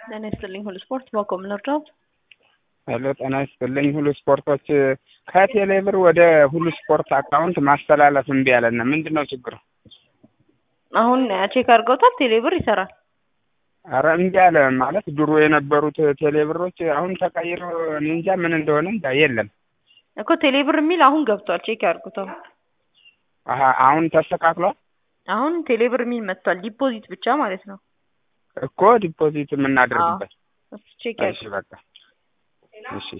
ጤና ይስጥልኝ ሁሉ ስፖርት ባቆም ነው። ሄሎ ጤና ይስጥልኝ ሁሉ ስፖርቶች ከቴሌ ብር ወደ ሁሉ ስፖርት አካውንት ማስተላለፍ እምቢ አለን። ምንድነው ችግሩ? አሁን ቼክ አድርገውታል? ቴሌ ብር ይሰራል? አረ እምቢ አለ ማለት ድሮ የነበሩት ቴሌ ብሮች አሁን ተቀይሮ እኔ እንጃ ምን እንደሆነ እንጃ የለም እኮ ቴሌ ብር የሚል አሁን ገብቷል። ቼክ ያድርጉታል። አሁን ተስተካክሏል። አሁን ቴሌ ብር የሚል መጥቷል። ዲፖዚት ብቻ ማለት ነው እኮ ዲፖዚት የምናደርግበት። ቼክ እሺ በቃ እሺ